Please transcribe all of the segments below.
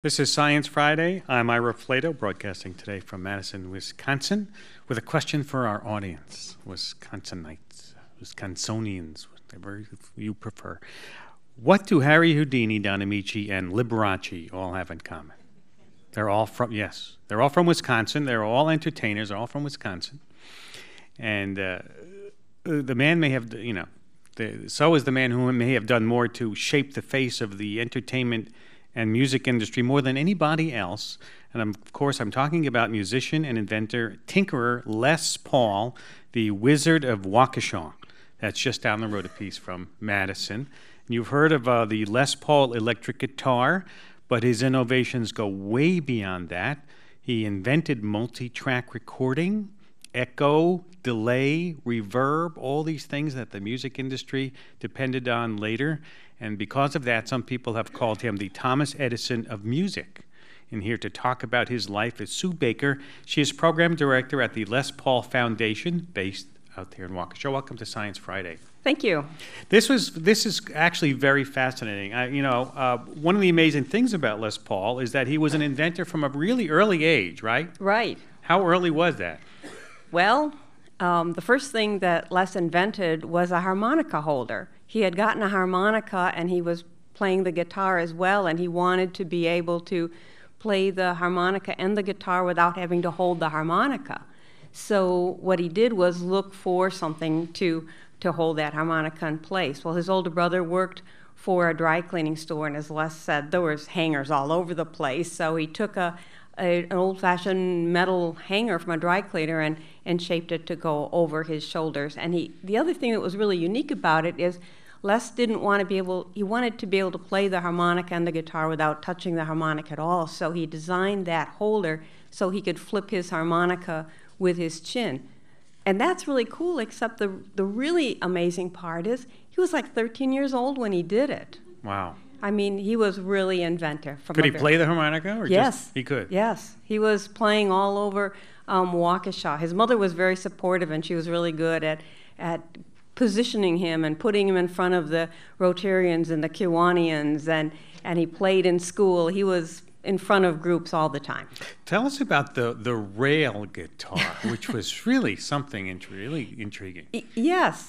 This is Science Friday. I'm Ira Flato, broadcasting today from Madison, Wisconsin, with a question for our audience, Wisconsinites, Wisconsonians, whatever you prefer. What do Harry Houdini, Don Amici, and Liberace all have in common? They're all from Wisconsin. They're all entertainers. They're all from Wisconsin. And the man may have, so is the man who may have done more to shape the face of the entertainment and music industry more than anybody else. And of course, I'm talking about musician and inventor, tinkerer Les Paul, the Wizard of Waukesha. That's just down the road a piece from Madison. And you've heard of the Les Paul electric guitar, but his innovations go way beyond that. He invented multi-track recording, echo, delay, reverb, all these things that the music industry depended on later. And because of that, some people have called him the Thomas Edison of music. And here to talk about his life is Sue Baker. She is program director at the Les Paul Foundation, based out there in Waukesha. Welcome to Science Friday. Thank you. This is actually very fascinating. One of the amazing things about Les Paul is that he was an inventor from a really early age, right? Right. How early was that? Well, the first thing that Les invented was a harmonica holder. He had gotten a harmonica and he was playing the guitar as well, and he wanted to be able to play the harmonica and the guitar without having to hold the harmonica. So what he did was look for something to hold that harmonica in place. Well, his older brother worked for a dry cleaning store, and as Les said, there was hangers all over the place. So he took an old-fashioned metal hanger from a dry cleaner and shaped it to go over his shoulders. And the other thing that was really unique about it is Les he wanted to be able to play the harmonica and the guitar without touching the harmonica at all. So he designed that holder so he could flip his harmonica with his chin. And that's really cool, except the really amazing part is he was like 13 years old when he did it. Wow. I mean, he was really inventive. Could he play the harmonica? Or yes. He could? Yes. He was playing all over Waukesha. His mother was very supportive, and she was really good at positioning him and putting him in front of the Rotarians and the Kiwanians, and he played in school. He was in front of groups all the time. Tell us about the rail guitar, which was really something really intriguing. Yes.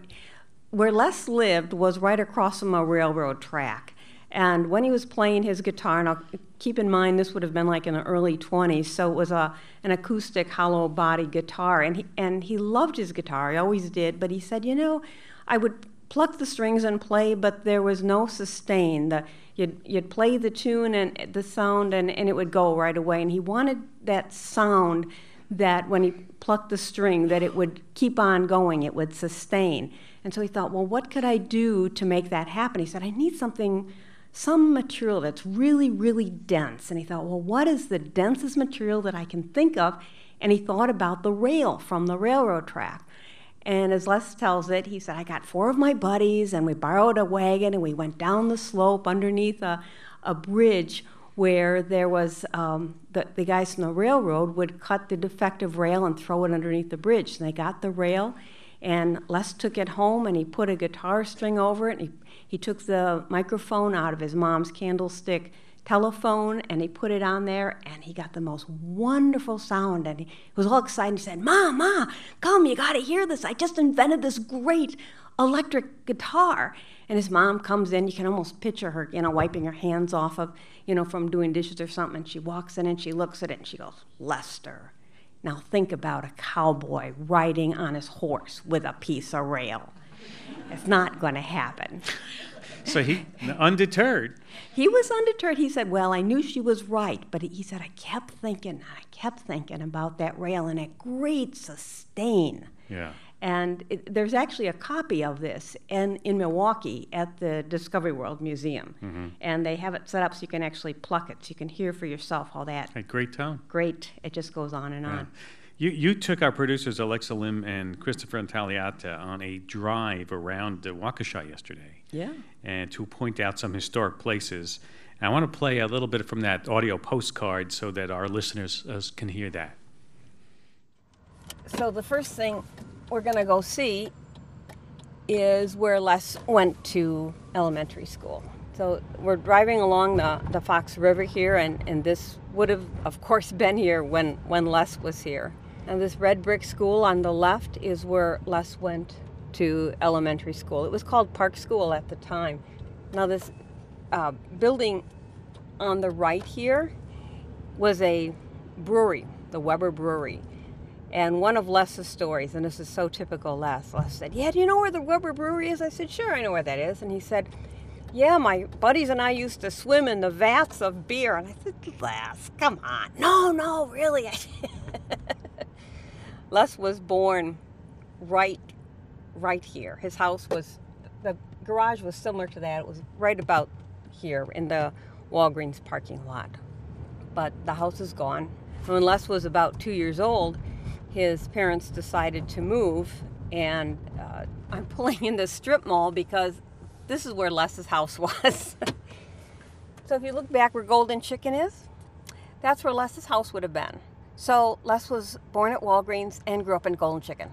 Where Les lived was right across from a railroad track. And when he was playing his guitar, and I'll keep in mind this would have been like in the early 20s, so it was an acoustic hollow body guitar. And he loved his guitar, he always did, but he said, I would pluck the strings and play, but there was no sustain. You'd play the tune and the sound, and it would go right away. And he wanted that sound that when he plucked the string, that it would keep on going, it would sustain. And so he thought, well, what could I do to make that happen? He said, I need some material that's really, really dense. And he thought, well, what is the densest material that I can think of? And he thought about the rail from the railroad track. And as Les tells it, he said, I got 4 of my buddies, and we borrowed a wagon, and we went down the slope underneath a bridge where there was, the guys from the railroad would cut the defective rail and throw it underneath the bridge. And they got the rail, and Les took it home, and he put a guitar string over it, and he took the microphone out of his mom's candlestick telephone, and he put it on there, and he got the most wonderful sound, and he was all excited. He said, Ma, come, you got to hear this. I just invented this great electric guitar. And his mom comes in. You can almost picture her, wiping her hands off of, from doing dishes or something, and she walks in, and she looks at it, and she goes, Lester, now think about a cowboy riding on his horse with a piece of rail. It's not going to happen. So undeterred. He was undeterred. He said, well, I knew she was right, but he said, I kept thinking about that rail and that great sustain. Yeah. And there's actually a copy of this in Milwaukee at the Discovery World Museum. Mm-hmm. And they have it set up so you can actually pluck it, so you can hear for yourself all that. A great tone. Great. It just goes on and on. You took our producers Alexa Lim and Christopher Intagliata on a drive around Waukesha yesterday. Yeah. And to point out some historic places. And I want to play a little bit from that audio postcard so that our listeners can hear that. So the first thing we're going to go see is where Les went to elementary school. So we're driving along the Fox River here, and this would have, of course, been here when Les was here. And this red brick school on the left is where Les went to elementary school. It was called Park School at the time. Now this building on the right here was a brewery, the Weber Brewery. And one of Les's stories, and this is so typical Les said, "Yeah, do you know where the Weber Brewery is?" I said, "Sure, I know where that is." And he said, "Yeah, my buddies and I used to swim in the vats of beer." And I said, "Les, come on." No, really. Les was born right here. His house was, the garage was similar to that. It was right about here in the Walgreens parking lot. But the house is gone. When Les was about 2 years old, his parents decided to move, and I'm pulling in this strip mall because this is where Les's house was. So if you look back where Golden Chicken is, that's where Les's house would have been. So Les was born at Walgreens and grew up in Golden Chicken.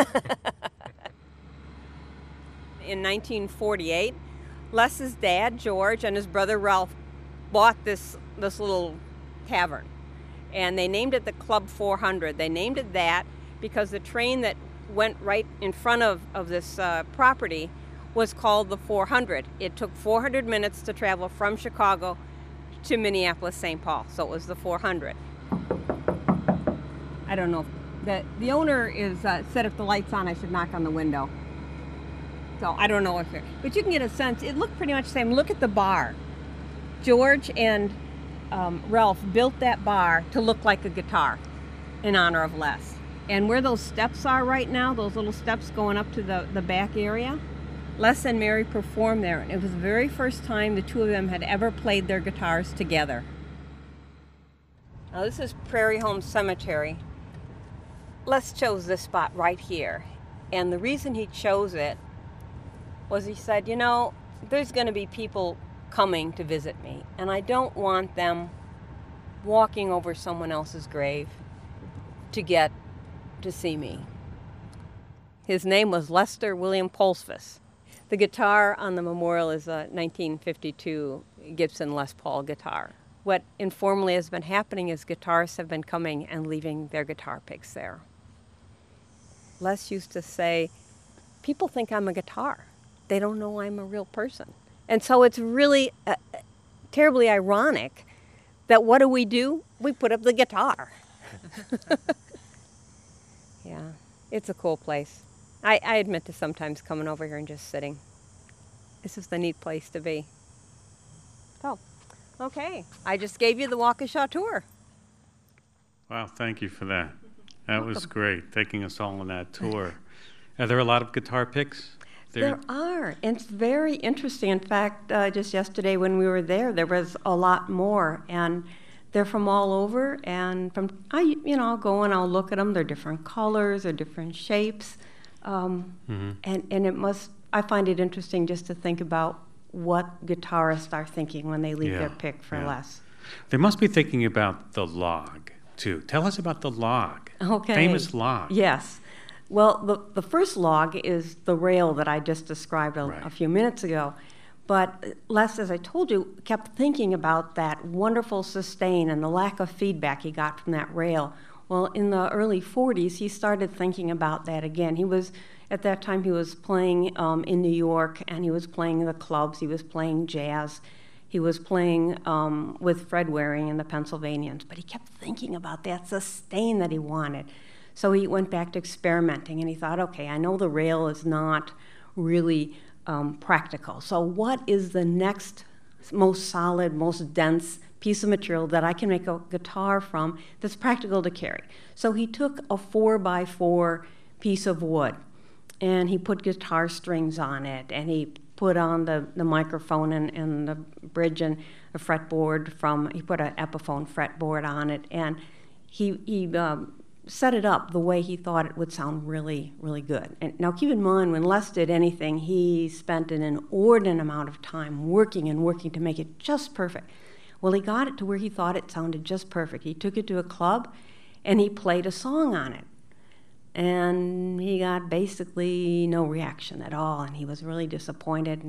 In 1948, Les's dad, George, and his brother Ralph bought this little tavern. And they named it the Club 400. They named it that because the train that went right in front of this property was called the 400. It took 400 minutes to travel from Chicago to Minneapolis, St. Paul. So it was the 400. I don't know. The owner is said if the light's on, I should knock on the window. So I don't know if it, but you can get a sense. It looked pretty much the same. Look at the bar. George and Ralph built that bar to look like a guitar in honor of Les. And where those steps are right now, those little steps going up to the back area, Les and Mary performed there. And it was the very first time the two of them had ever played their guitars together. Now this is Prairie Home Cemetery. Les chose this spot right here. And the reason he chose it was he said, you know, there's going to be people coming to visit me, and I don't want them walking over someone else's grave to get to see me. His name was Lester William Polsfus. The guitar on the memorial is a 1952 Gibson Les Paul guitar. What informally has been happening is guitarists have been coming and leaving their guitar picks there. Les used to say, people think I'm a guitar. They don't know I'm a real person. And so it's really terribly ironic that what do? We put up the guitar. Yeah, it's a cool place. I admit to sometimes coming over here and just sitting. This is the neat place to be. So, okay, I just gave you the Waukesha tour. Wow, thank you for that. That was great, taking us all on that tour. Are there a lot of guitar picks? There are, and it's very interesting. In fact, just yesterday when we were there was a lot more, and they're from all over. And I'll go and I'll look at them. They're different colors, they're different shapes, and I find it interesting just to think about what guitarists are thinking when they leave their pick for Les. They must be thinking about the log too. Tell us about the log. Okay. Famous log. Yes. Well, the first log is the rail that I just described a few minutes ago. But Les, as I told you, kept thinking about that wonderful sustain and the lack of feedback he got from that rail. Well, in the early 40s, he started thinking about that again. At that time, he was playing in New York, and he was playing in the clubs. He was playing jazz. He was playing with Fred Waring and the Pennsylvanians. But he kept thinking about that sustain that he wanted. So he went back to experimenting, and he thought, okay, I know the rail is not really practical. So what is the next most solid, most dense piece of material that I can make a guitar from that's practical to carry? So he took a 4x4 piece of wood, and he put guitar strings on it, and he put on the microphone and the bridge and a fretboard he put an Epiphone fretboard on it, and he set it up the way he thought it would sound really, really good. And now keep in mind, when Les did anything, he spent an inordinate amount of time working to make it just perfect. Well, he got it to where he thought it sounded just perfect. He took it to a club, and he played a song on it. And he got basically no reaction at all, and he was really disappointed, and he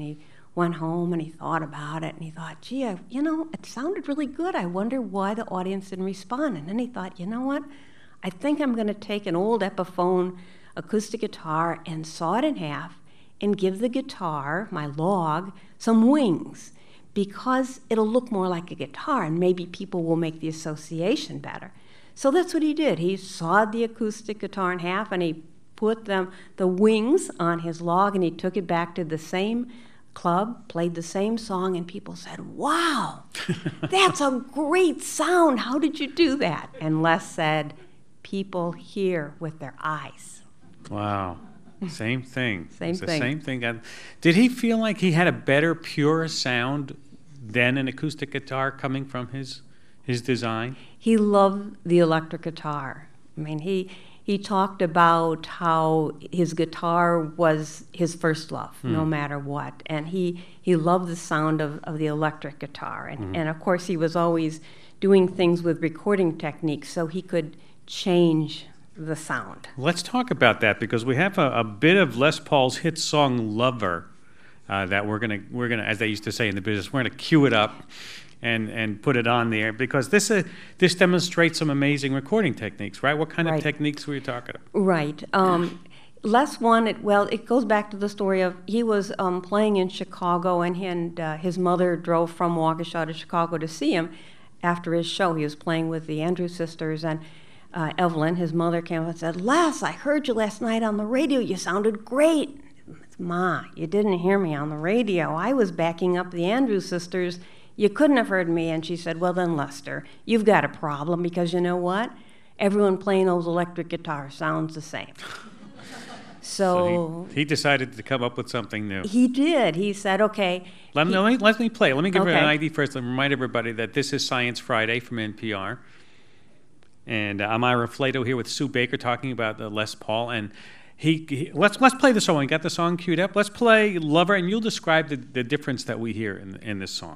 went home and he thought about it, and he thought, gee, it sounded really good. I wonder why the audience didn't respond. And then he thought, you know what? I think I'm going to take an old Epiphone acoustic guitar and saw it in half and give the guitar, my log, some wings, because it'll look more like a guitar and maybe people will make the association better. So that's what he did. He sawed the acoustic guitar in half and he put the wings on his log, and he took it back to the same club, played the same song, and people said, wow, that's a great sound. How did you do that? And Les said, people hear with their eyes. Wow. Same thing. Same thing. Same thing. Did he feel like he had a better, pure sound than an acoustic guitar coming from his design? He loved the electric guitar. I mean, he talked about how his guitar was his first love, no matter what. And he loved the sound of the electric guitar. And of course, he was always doing things with recording techniques so he could change the sound. Let's talk about that, because we have a bit of Les Paul's hit song "Lover" that we're gonna, as they used to say in the business, we're gonna cue it up and put it on the air, because this demonstrates some amazing recording techniques, right? What kind of techniques were you talking about? Right. Les wanted, it goes back to the story of he was playing in Chicago, and his mother drove from Waukesha to Chicago to see him after his show. He was playing with the Andrews Sisters, and Evelyn, his mother, came up and said, Les, I heard you last night on the radio. You sounded great. Ma, you didn't hear me on the radio. I was backing up the Andrews Sisters. You couldn't have heard me. And she said, well, then, Lester, you've got a problem, because you know what? Everyone playing those electric guitars sounds the same. So he decided to come up with something new. He did. He said, okay. Let me play. Let me give her an ID first. Let me remind everybody that this is Science Friday from NPR. And I'm Ira Flato here with Sue Baker talking about the Les Paul. And let's play the song. We got the song queued up. Let's play "Lover," and you'll describe the difference that we hear in this song.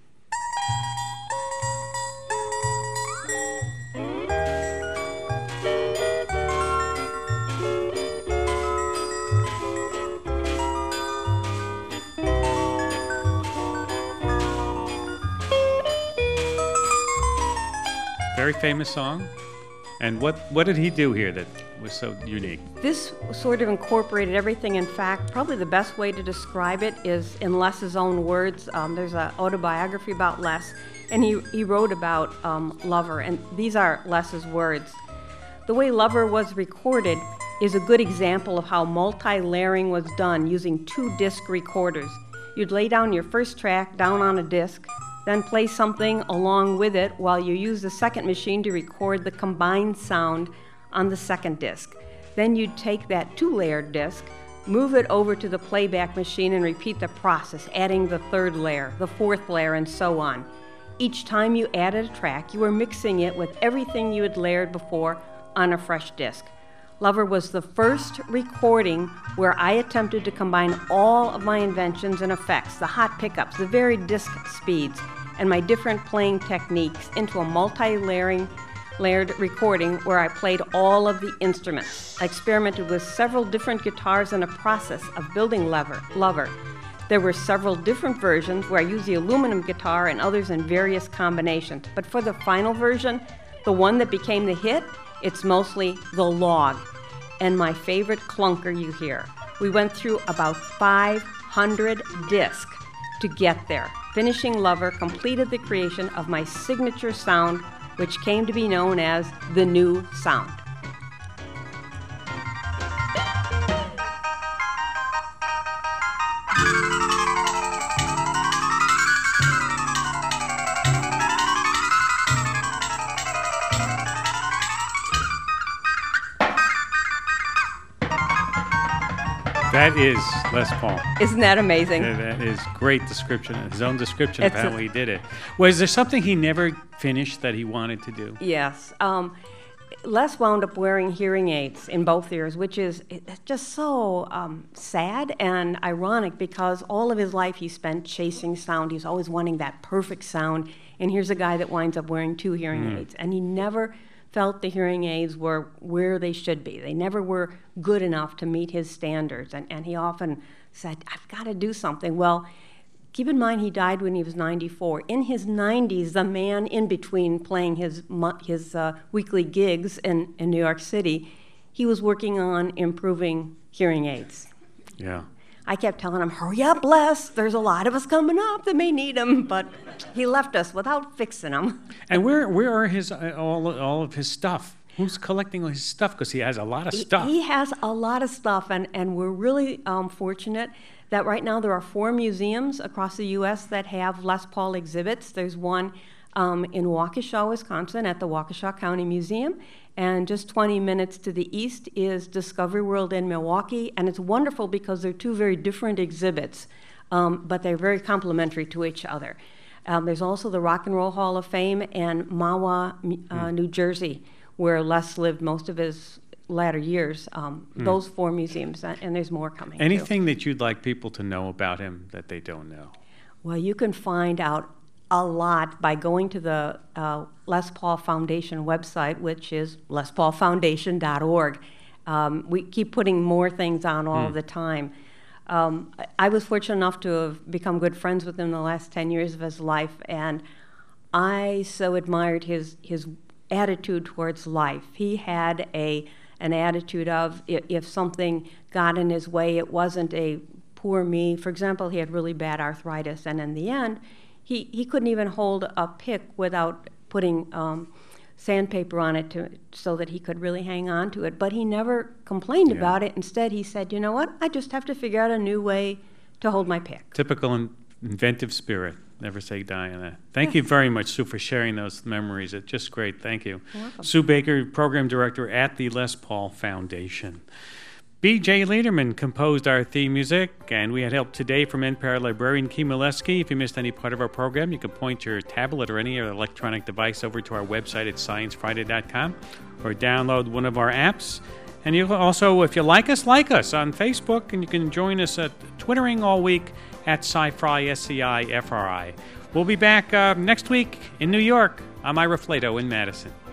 Very famous song. And what did he do here that was so unique? This sort of incorporated everything. In fact, probably the best way to describe it is in Les's own words. There's an autobiography about Les, and he wrote about Lover, and these are Les's words. The way Lover was recorded is a good example of how multi-layering was done using 2-disc recorders. You'd lay down your first track down on a disc, then play something along with it while you use the second machine to record the combined sound on the second disc. Then you'd take that 2-layered disc, move it over to the playback machine, and repeat the process, adding the 3rd layer, the 4th layer, and so on. Each time you added a track, you were mixing it with everything you had layered before on a fresh disc. Lover was the first recording where I attempted to combine all of my inventions and effects, the hot pickups, the varied disc speeds, and my different playing techniques into a multi-layered recording where I played all of the instruments. I experimented with several different guitars in a process of building Lover. There were several different versions where I used the aluminum guitar and others in various combinations. But for the final version, the one that became the hit, it's mostly the log, and my favorite clunker you hear. We went through about 500 discs to get there. Finishing Lover completed the creation of my signature sound, which came to be known as the New Sound. That is Les Paul. Isn't that amazing? That is great description, his own description of how he did it. Was there something he never finished that he wanted to do? Yes. Les wound up wearing hearing aids in both ears, which is just so sad and ironic, because all of his life he spent chasing sound. He's always wanting that perfect sound. And here's a guy that winds up wearing 2 hearing aids. And he never felt the hearing aids were where they should be. They never were good enough to meet his standards. And he often said, I've got to do something. Well, keep in mind he died when he was 94. In his 90s, the man in between playing his weekly gigs in New York City, he was working on improving hearing aids. Yeah. I kept telling him, hurry up, Les. There's a lot of us coming up that may need them. But he left us without fixing them. And where are his all of his stuff? Who's collecting all his stuff? Because he has a lot of stuff. He has a lot of stuff, and we're really fortunate that right now there are 4 museums across the U.S. that have Les Paul exhibits. There's one in Waukesha, Wisconsin, at the Waukesha County Museum. And just 20 minutes to the east is Discovery World in Milwaukee. And it's wonderful because they're 2 very different exhibits, but they're very complementary to each other. There's also the Rock and Roll Hall of Fame in Mahwah, New Jersey, where Les lived most of his latter years. Those 4 museums, and there's more coming. Anything that you'd like people to know about him that they don't know? Well, you can find out a lot by going to the Les Paul Foundation website, which is lespaulfoundation.org. We keep putting more things on all the time. I was fortunate enough to have become good friends with him the last 10 years of his life, and I so admired his attitude towards life. He had an attitude of if something got in his way, it wasn't a poor me. For example, he had really bad arthritis, and in the end, he couldn't even hold a pick without putting sandpaper on it so that he could really hang on to it. But he never complained about it. Instead, he said, you know what, I just have to figure out a new way to hold my pick. Typical inventive spirit. Never say die on that. Thank you very much, Sue, for sharing those memories. It's just great. Thank you. You're welcome. Sue Baker, Program Director at the Les Paul Foundation. B.J. Lederman composed our theme music, and we had help today from NPR librarian Kim Molesky. If you missed any part of our program, you can point your tablet or any other electronic device over to our website at sciencefriday.com or download one of our apps. And you also, if you like us on Facebook, and you can join us at Twittering all week at SciFri, SCIFRI. We'll be back next week in New York. I'm Ira Flato in Madison.